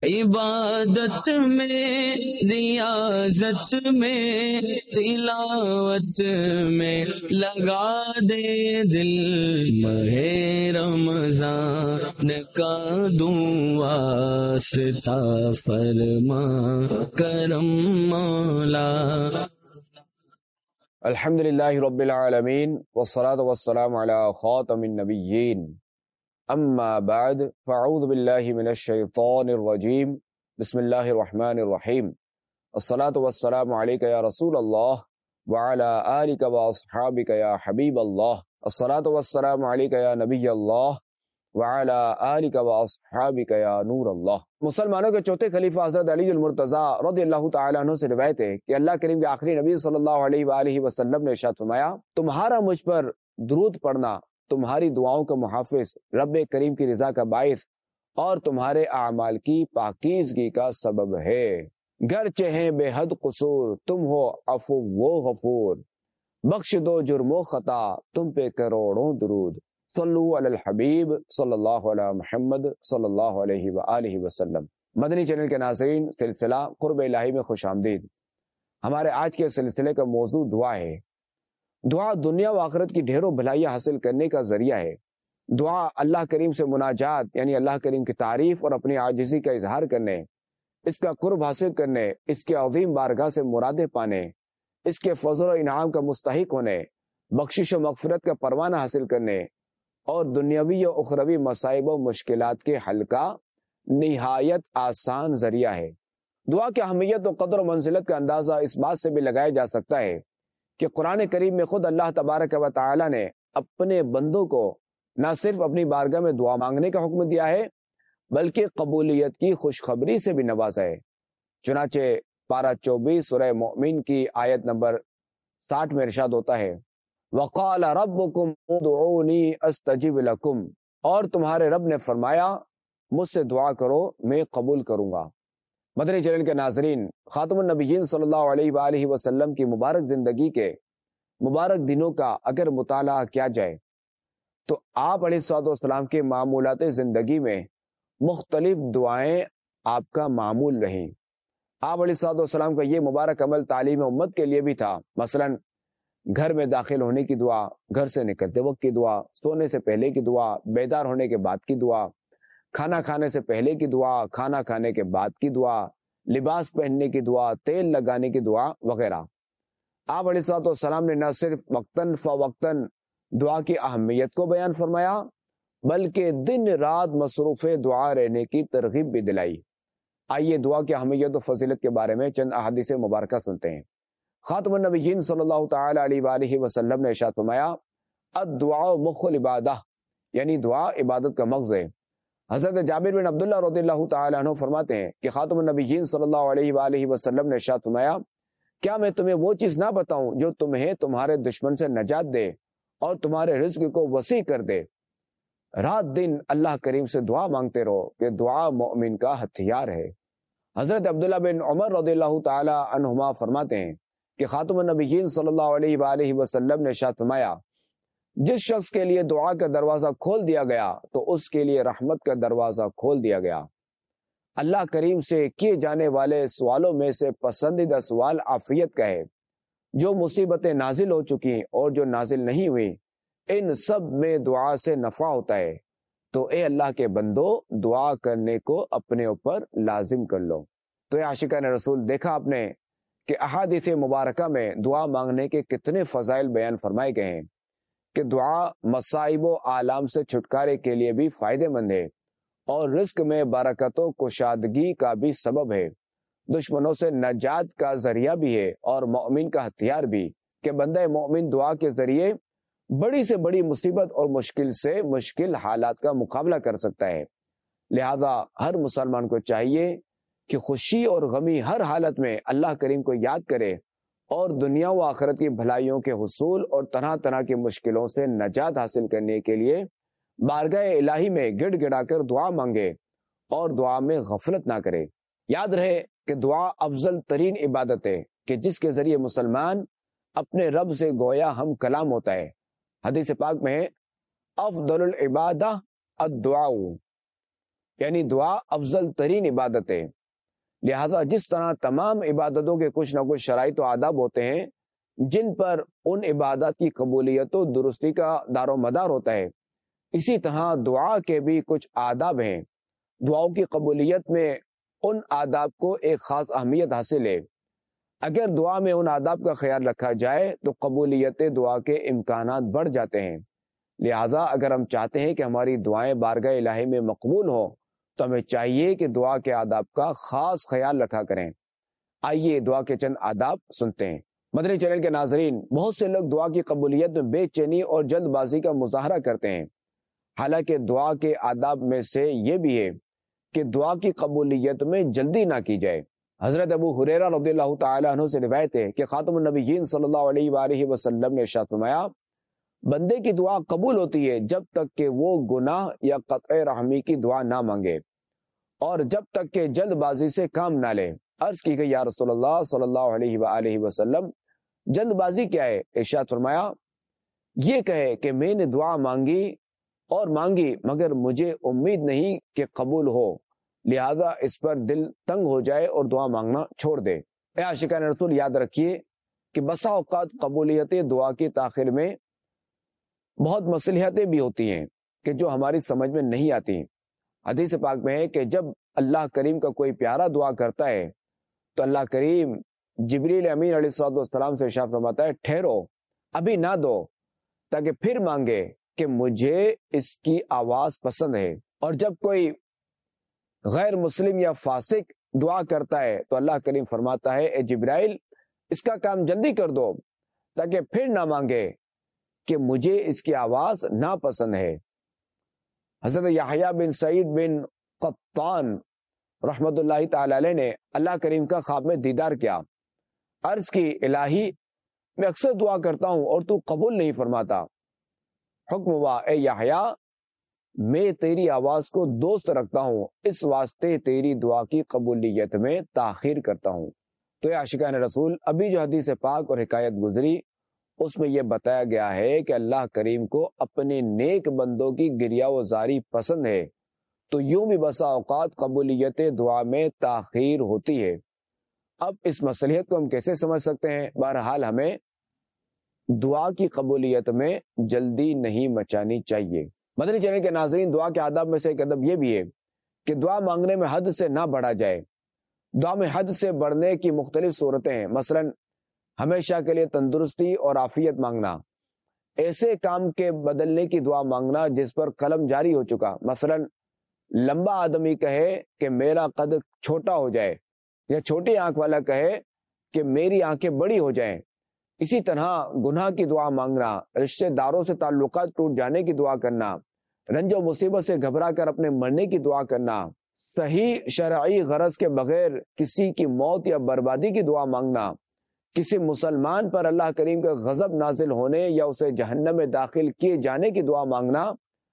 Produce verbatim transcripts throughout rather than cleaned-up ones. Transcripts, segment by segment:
عبادت میں، ریاضت میں، تلاوت میں لگا دے دل، ماہ رمضان کا دوں واسطہ، فرما کرم مولا۔ الحمد للہ رب العالمین والصلاة والسلام علی خاتم النبیین، اما بعد فاعوذ باللہ من الشیطان الرجیم، بسم اللہ الرحمن الرحیم۔ الصلاة والسلام علیک یا رسول اللہ وعلی آلک واصحابک یا حبیب اللہ، الصلاة والسلام علیک یا نبی اللہ وعلی آلک واصحابک یا نور اللہ۔ مسلمانوں کے چوتھے خلیفہ حضرت علی المرتضیٰ رضی اللہ تعالیٰ عنہ سے روایت ہے کہ اللہ کریم کے آخری نبی صلی اللہ علیہ وآلہ وسلم نے ارشاد فرمایا، تمہارا مجھ پر درود پڑھنا تمہاری دعاؤں کا محافظ، رب کریم کی رضا کا باعث اور تمہارے اعمال کی پاکیزگی کا سبب ہے۔ گرچہ ہیں بے حد قصور، تم ہو عفو و غفور، بخش دو جرم و خطا، تم پہ کروڑوں درود۔ صلو علی الحبیب صلی اللہ علیہ محمد صلی اللہ علیہ وآلہ وسلم۔ مدنی چینل کے ناظرین، سلسلہ قرب الہی میں خوش آمدید۔ ہمارے آج کے سلسلے کا موضوع دعا ہے۔ دعا دنیا و آخرت کی ڈھیروں بھلائیاں حاصل کرنے کا ذریعہ ہے۔ دعا اللہ کریم سے مناجات یعنی اللہ کریم کی تعریف اور اپنی عاجزی کا اظہار کرنے، اس کا قرب حاصل کرنے، اس کے عظیم بارگاہ سے مرادیں پانے، اس کے فضل و انعام کا مستحق ہونے، بخشش و مغفرت کا پروانہ حاصل کرنے اور دنیاوی و اخروی مصائب و مشکلات کے حل کا نہایت آسان ذریعہ ہے۔ دعا کی اہمیت و قدر و منزلت کا اندازہ اس بات سے بھی لگایا جا سکتا ہے کہ قرآن کریم میں خود اللہ تبارک و تعالی نے اپنے بندوں کو نہ صرف اپنی بارگاہ میں دعا مانگنے کا حکم دیا ہے بلکہ قبولیت کی خوشخبری سے بھی نوازا ہے۔ چنانچہ پارہ چوبیس سورہ مومن کی آیت نمبر ساٹھ میں ارشاد ہوتا ہے، وَقَالَ رَبُّكُمْ ادْعُونِي أَسْتَجِبْ لَكُمْ، اور تمہارے رب نے فرمایا مجھ سے دعا کرو میں قبول کروں گا۔ مدنی چینل کے ناظرین، خاتم النبیین صلی اللہ علیہ وآلہ وسلم کی مبارک زندگی کے مبارک دنوں کا اگر مطالعہ کیا جائے تو آپ علیہ الصلوۃ والسلام کے معمولات زندگی میں مختلف دعائیں آپ کا معمول رہیں۔ آپ علیہ الصلوۃ والسلام کا یہ مبارک عمل تعلیم امت کے لیے بھی تھا۔ مثلا گھر میں داخل ہونے کی دعا، گھر سے نکلتے وقت کی دعا، سونے سے پہلے کی دعا، بیدار ہونے کے بعد کی دعا، کھانا کھانے سے پہلے کی دعا، کھانا کھانے کے بعد کی دعا، لباس پہننے کی دعا، تیل لگانے کی دعا وغیرہ۔ آپ علیہ الصلوۃ والسلام نے نہ صرف وقتاً فوقتاً دعا کی اہمیت کو بیان فرمایا بلکہ دن رات مصروف دعا رہنے کی ترغیب بھی دلائی۔ آئیے دعا کی اہمیت و فضیلت کے بارے میں چند احادیث مبارکہ سنتے ہیں۔ خاتم النبیین صلی اللہ تعالی علیہ وآلہ وسلم نے ارشاد فرمایا، الدعاء مخ العبادہ، یعنی دعا عبادت کا مغز ہے۔ حضرت جابر بن عبداللہ رضی اللہ تعالی عنہ فرماتے ہیں کہ خاتم النبیین صلی اللہ علیہ وآلہ وسلم نے ارشاد فرمایا، کیا میں تمہیں وہ چیز نہ بتاؤں جو تمہیں تمہارے دشمن سے نجات دے اور تمہارے رزق کو وسیع کر دے؟ رات دن اللہ کریم سے دعا مانگتے رہو کہ دعا مومن کا ہتھیار ہے۔ حضرت عبداللہ بن عمر رضی اللہ تعالی عنہما فرماتے ہیں کہ خاتم النبیین صلی اللہ علیہ وآلہ وسلم نے ارشاد فرمایا، جس شخص کے لیے دعا کا دروازہ کھول دیا گیا تو اس کے لیے رحمت کا دروازہ کھول دیا گیا۔ اللہ کریم سے کیے جانے والے سوالوں میں سے پسندیدہ سوال عافیت کا ہے۔ جو مصیبتیں نازل ہو چکی اور جو نازل نہیں ہوئی، ان سب میں دعا سے نفع ہوتا ہے، تو اے اللہ کے بندو دعا کرنے کو اپنے اوپر لازم کر لو۔ تو اے عاشقان رسول، دیکھا آپ نے کہ احادیث مبارکہ میں دعا مانگنے کے کتنے فضائل بیان فرمائے گئے ہیں کہ دعا مصائب و آلام سے چھٹکارے کے لیے بھی فائدہ مند ہے اور رزق میں برکت و کشادگی کا بھی سبب ہے، دشمنوں سے نجات کا ذریعہ بھی ہے اور مومن کا ہتھیار بھی کہ بندہ مومن دعا کے ذریعے بڑی سے بڑی مصیبت اور مشکل سے مشکل حالات کا مقابلہ کر سکتا ہے۔ لہذا ہر مسلمان کو چاہیے کہ خوشی اور غمی ہر حالت میں اللہ کریم کو یاد کرے اور دنیا و آخرت کی بھلائیوں کے حصول اور طرح طرح کی مشکلوں سے نجات حاصل کرنے کے لیے بارگاہ الہی میں گڑ گڑا کر دعا مانگے اور دعا میں غفلت نہ کرے۔ یاد رہے کہ دعا افضل ترین عبادت ہے کہ جس کے ذریعے مسلمان اپنے رب سے گویا ہم کلام ہوتا ہے۔ حدیث پاک میں افضل العبادہ الدعاء، یعنی دعا افضل ترین عبادت ہے۔ لہذا جس طرح تمام عبادتوں کے کچھ نہ کچھ شرائط و آداب ہوتے ہیں جن پر ان عبادات کی قبولیت و درستی کا دار و مدار ہوتا ہے، اسی طرح دعا کے بھی کچھ آداب ہیں۔ دعاؤں کی قبولیت میں ان آداب کو ایک خاص اہمیت حاصل ہے۔ اگر دعا میں ان آداب کا خیال رکھا جائے تو قبولیت دعا کے امکانات بڑھ جاتے ہیں۔ لہذا اگر ہم چاہتے ہیں کہ ہماری دعائیں بارگاہ الہی میں مقبول ہوں تو ہمیں چاہیے کہ دعا کے آداب کا خاص خیال رکھا کریں۔ آئیے دعا کے چند آداب سنتے ہیں۔ مدنی چینل کے ناظرین، بہت سے لوگ دعا کی قبولیت میں بے چینی اور جلد بازی کا مظاہرہ کرتے ہیں، حالانکہ دعا کے آداب میں سے یہ بھی ہے کہ دعا کی قبولیت میں جلدی نہ کی جائے۔ حضرت ابو ہریرہ رضی اللہ تعالی عنہ سے روایت ہے کہ خاتم النبیین صلی اللہ علیہ وآلہ وسلم نے ارشاد فرمایا، بندے کی دعا قبول ہوتی ہے جب تک کہ وہ گناہ یا قطع رحمی کی دعا نہ مانگے اور جب تک کہ جلد بازی سے کام نہ لے۔ عرض کی گئی، یا رسول اللہ صلی اللہ علیہ وآلہ وسلم، جلد بازی کیا ہے؟ ارشاد فرمایا، یہ کہے کہ میں نے دعا مانگی اور مانگی مگر مجھے امید نہیں کہ قبول ہو، لہذا اس پر دل تنگ ہو جائے اور دعا مانگنا چھوڑ دے۔ اے عاشقان رسول، یاد رکھیے کہ بسا اوقات قبولیت دعا کی تاخیر میں بہت مصلحتیں بھی ہوتی ہیں کہ جو ہماری سمجھ میں نہیں آتی۔ حدیث پاک میں ہے کہ جب اللہ کریم کا کوئی پیارا دعا کرتا ہے تو اللہ کریم جبریل امین علیہ الصلوۃ والسلام سے ارشاد فرماتا ہے، ٹھہرو، ابھی نہ دو، تاکہ پھر مانگے کہ مجھے اس کی آواز پسند ہے۔ اور جب کوئی غیر مسلم یا فاسق دعا کرتا ہے تو اللہ کریم فرماتا ہے، اے جبرائیل، اس کا کام جلدی کر دو تاکہ پھر نہ مانگے کہ مجھے اس کی آواز ناپسند ہے۔ حضرت یحییٰ بن سعید بن قطان رحمت اللہ تعالی علیہ نے اللہ کریم کا خواب میں دیدار کیا۔ عرض کی، الہی، میں اکثر دعا کرتا ہوں اور تو قبول نہیں فرماتا۔ حکم ہوا، اے یحییٰ، میں تیری آواز کو دوست رکھتا ہوں، اس واسطے تیری دعا کی قبولیت میں تاخیر کرتا ہوں۔ تو اے عاشقان رسول، ابھی جو حدیث پاک اور حکایت گزری اس میں یہ بتایا گیا ہے کہ اللہ کریم کو اپنے نیک بندوں کی گریہ و زاری پسند ہے، تو یوں بھی بسا اوقات قبولیت دعا میں تاخیر ہوتی ہے۔ اب اس مصلحت کو ہم کیسے سمجھ سکتے ہیں؟ بہرحال ہمیں دعا کی قبولیت میں جلدی نہیں مچانی چاہیے۔ مدنی چینل کے ناظرین، دعا کے آداب میں سے ایک ادب یہ بھی ہے کہ دعا مانگنے میں حد سے نہ بڑھا جائے۔ دعا میں حد سے بڑھنے کی مختلف صورتیں ہیں، مثلا ہمیشہ کے لیے تندرستی اور عافیت مانگنا، ایسے کام کے بدلنے کی دعا مانگنا جس پر قلم جاری ہو چکا، مثلا لمبا آدمی کہے کہ میرا قد چھوٹا ہو جائے، یا چھوٹی آنکھ والا کہے کہ میری آنکھیں بڑی ہو جائیں۔ اسی طرح گناہ کی دعا مانگنا، رشتہ داروں سے تعلقات ٹوٹ جانے کی دعا کرنا، رنج و مصیبت سے گھبرا کر اپنے مرنے کی دعا کرنا، صحیح شرعی غرض کے بغیر کسی کی موت یا بربادی کی دعا مانگنا، کسی مسلمان پر اللہ کریم کا غضب نازل ہونے یا اسے جہنم میں داخل کیے جانے کی دعا مانگنا،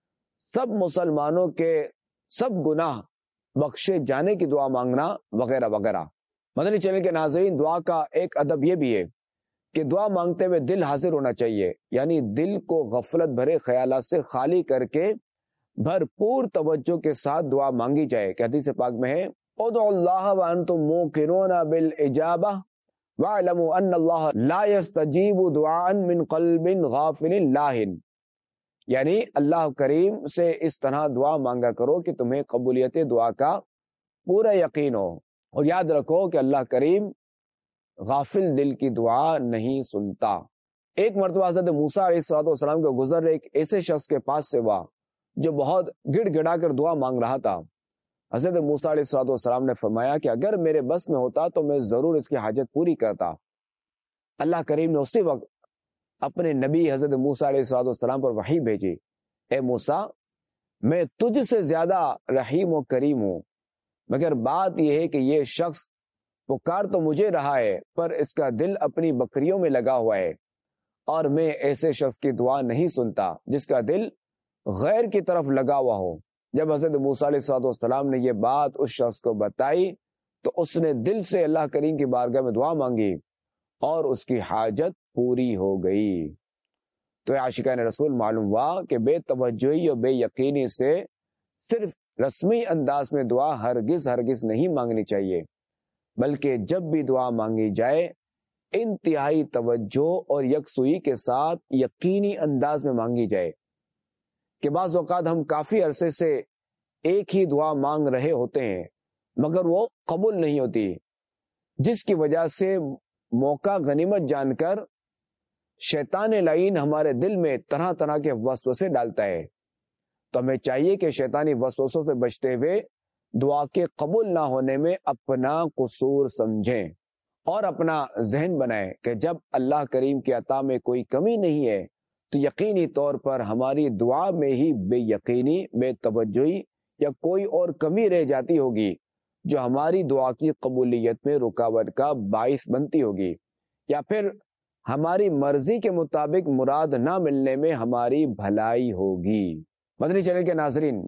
سب مسلمانوں کے سب گناہ بخشے جانے کی دعا مانگنا، وغیرہ وغیرہ۔ مدنی چینل کے ناظرین، دعا کا ایک ادب یہ بھی ہے کہ دعا مانگتے ہوئے دل حاضر ہونا چاہیے، یعنی دل کو غفلت بھرے خیالات سے خالی کر کے بھرپور توجہ کے ساتھ دعا مانگی جائے کہ حدیث پاک میں ہے، ادعوا اللہ وانتم موقنون بالاجابہ واعلموا ان اللہ لا يستجیب دعاء من قلب غافل لاہن، یعنی اللہ کریم سے اس طرح دعا مانگا کرو کہ تمہیں قبولیت دعا کا پورا یقین ہو، اور یاد رکھو کہ اللہ کریم غافل دل کی دعا نہیں سنتا۔ ایک مرتبہ حضرت موسیٰ علیہ الصلوۃ والسلام کو گزر رہے ایک ایسے شخص کے پاس سے ہوا جو بہت گڑ گڑا کر دعا مانگ رہا تھا۔ حضرت موسیٰ علیہ الصلوۃ والسلام نے فرمایا کہ اگر میرے بس میں ہوتا تو میں ضرور اس کی حاجت پوری کرتا۔ اللہ کریم نے اسی وقت اپنے نبی حضرت موسیٰ علیہ الصلوۃ والسلام پر وحی بھیجی، اے موسیٰ، میں تجھ سے زیادہ رحیم و کریم ہوں، مگر بات یہ ہے کہ یہ شخص پکار تو مجھے رہا ہے پر اس کا دل اپنی بکریوں میں لگا ہوا ہے، اور میں ایسے شخص کی دعا نہیں سنتا جس کا دل غیر کی طرف لگا ہوا ہو۔ جب حضرت موسیٰ علیہ الصلوۃ والسلام نے یہ بات اس شخص کو بتائی تو اس نے دل سے اللہ کریم کی بارگاہ میں دعا مانگی اور اس کی حاجت پوری ہو گئی۔ تو عاشقان رسول، معلوم ہوا کہ بے توجہی اور بے یقینی سے صرف رسمی انداز میں دعا ہرگز ہرگز نہیں مانگنی چاہیے، بلکہ جب بھی دعا مانگی جائے انتہائی توجہ اور یکسوئی کے ساتھ یقینی انداز میں مانگی جائے کہ بعض اوقات ہم کافی عرصے سے ایک ہی دعا مانگ رہے ہوتے ہیں مگر وہ قبول نہیں ہوتی، جس کی وجہ سے موقع غنیمت جان کر شیطان لعین ہمارے دل میں طرح طرح کے وسوسے ڈالتا ہے۔ تو ہمیں چاہیے کہ شیطانی وسوسوں سے بچتے ہوئے دعا کے قبول نہ ہونے میں اپنا قصور سمجھیں اور اپنا ذہن بنائیں کہ جب اللہ کریم کی عطا میں کوئی کمی نہیں ہے تو یقینی طور پر ہماری دعا میں ہی بے یقینی، بے توجہی یا کوئی اور کمی رہ جاتی ہوگی جو ہماری دعا کی قبولیت میں رکاوٹ کا باعث بنتی ہوگی، یا پھر ہماری مرضی کے مطابق مراد نہ ملنے میں ہماری بھلائی ہوگی۔ مدنی چینل کے ناظرین،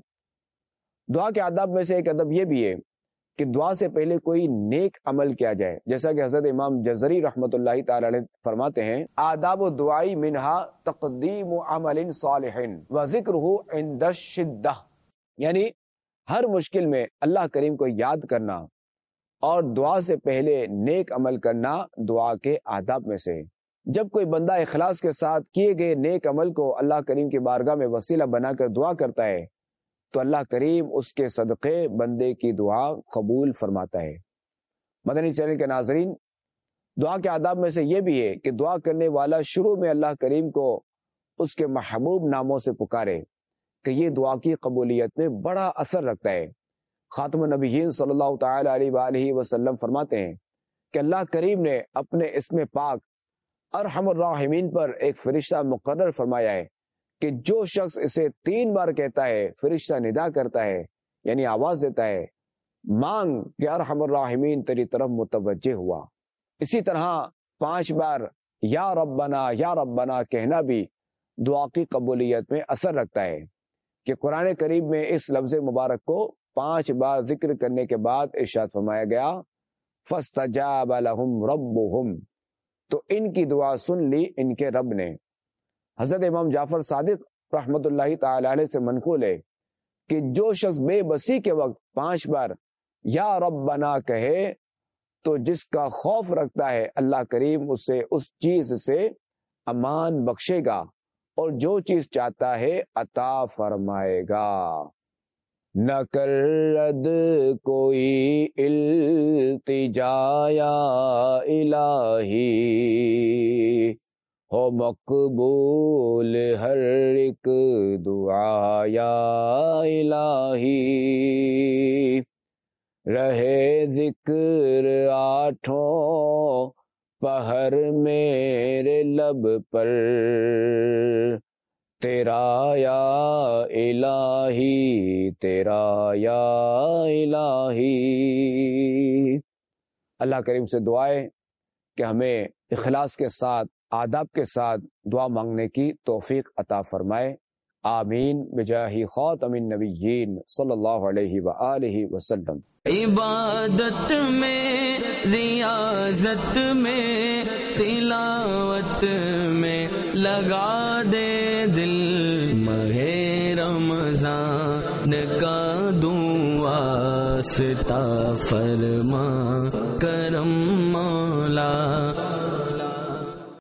دعا کے آداب میں سے ایک ادب یہ بھی ہے کہ دعا سے پہلے کوئی نیک عمل کیا جائے، جیسا کہ حضرت امام جزری رحمۃ اللہ تعالی علیہ فرماتے ہیں، آداب الدعائی منہا تقدیم عمل صالح و ذکرہ عند الشدہ، یعنی ہر مشکل میں اللہ کریم کو یاد کرنا اور دعا سے پہلے نیک عمل کرنا دعا کے آداب میں سے۔ جب کوئی بندہ اخلاص کے ساتھ کیے گئے نیک عمل کو اللہ کریم کی بارگاہ میں وسیلہ بنا کر دعا کرتا ہے تو اللہ کریم اس کے صدقے بندے کی دعا قبول فرماتا ہے۔ مدنی چینل کے ناظرین، دعا کے آداب میں سے یہ بھی ہے کہ دعا کرنے والا شروع میں اللہ کریم کو اس کے محبوب ناموں سے پکارے کہ یہ دعا کی قبولیت میں بڑا اثر رکھتا ہے۔ خاتم النبیین صلی اللہ تعالی علیہ وآلہ وسلم فرماتے ہیں کہ اللہ کریم نے اپنے اسم پاک ارحم الراحمین پر ایک فرشتہ مقرر فرمایا ہے کہ جو شخص اسے تین بار کہتا ہے، فرشتہ ندا کرتا ہے یعنی آواز دیتا ہے، مانگ کہ ارحم الراحمین تیری طرف متوجہ ہوا۔ اسی طرح پانچ بار یا ربنا یا ربنا کہنا بھی دعا کی قبولیت میں اثر رکھتا ہے کہ قرآن کریم میں اس لفظ مبارک کو پانچ بار ذکر کرنے کے بعد ارشاد فرمایا گیا، فاستجاب لهم ربهم، تو ان کی دعا سن لی ان کے رب نے۔ حضرت امام جعفر صادق رحمت اللہ تعالی علیہ سے منقول ہے کہ جو شخص بے بسی کے وقت پانچ بار یا ربنا کہے تو جس کا خوف رکھتا ہے اللہ کریم اسے اس چیز سے امان بخشے گا اور جو چیز چاہتا ہے عطا فرمائے گا۔ نہ کرد کوئی التجا یا الہی، ہو مقبول ہر ایک دعا یا الہی، رہے ذکر آٹھوں پہر میرے لب پر، تیرا یا الہی تیرا یا الہی۔ اللہ کریم سے دعائیں کہ ہمیں اخلاص کے ساتھ، آداب کے ساتھ دعا مانگنے کی توفیق عطا فرمائے، آمین بجاہ خاتم النبیین صلی اللہ علیہ وآلہ وسلم۔ عبادت میں، ریاضت میں، تلاوت میں لگا دے دل، ماہ رمضان کا دوں واسطہ فرما